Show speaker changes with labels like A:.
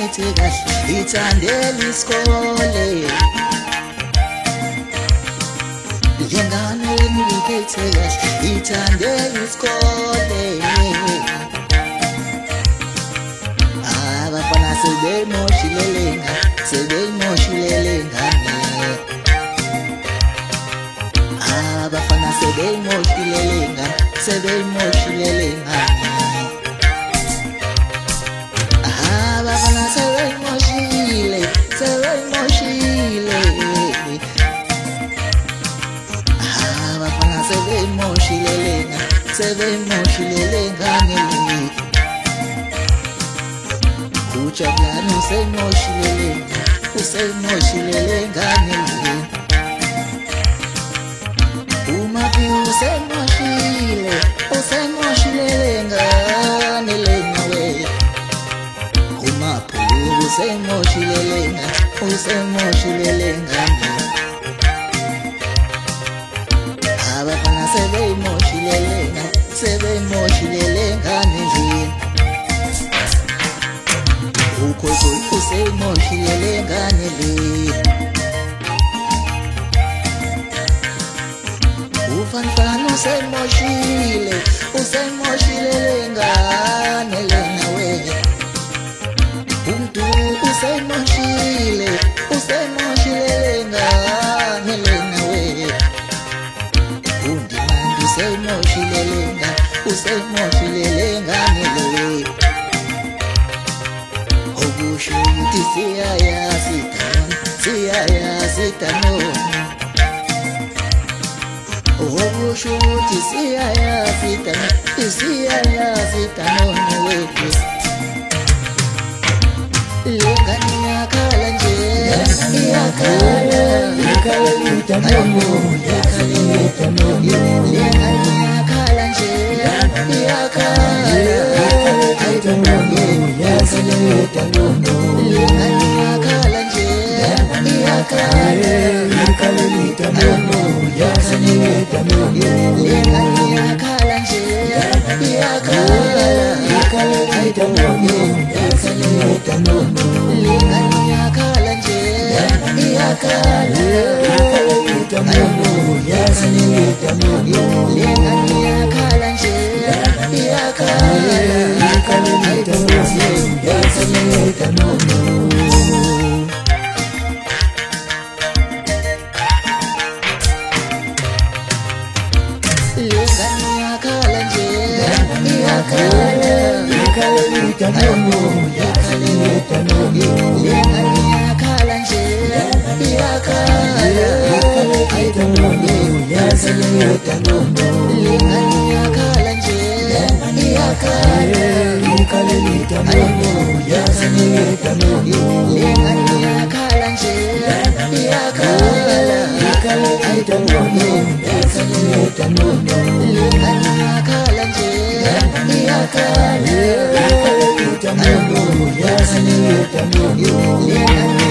A: lingiphethe kahle ithandela isikole lengane lingiphethe kahle ithandela isikole abafana sebeyimoshile ngane abafana sebeyimoshile ngane abafana sebeyimoshile abafana sebeyimoshile ngane uJabulani useyimoshile ngane uMaphi useyimoshile ngane lenawe uMaphi useyimoshile ngane abafana sebeyimoshile ngane uKhozi useyimoshile ngane uFanfani useyimoshile ngane lenawe uMduli useyimoshile ngane lenawe uNdimande useyimoshile ngane le okusho ukuthi siyayazi tanona okusho ukuthi siyayazi tanona wethu lengane yakhala nje iyakhala tanona lengane yakhala nje iyakhala tanona lengane yakhala nje iyakhala
B: Yes,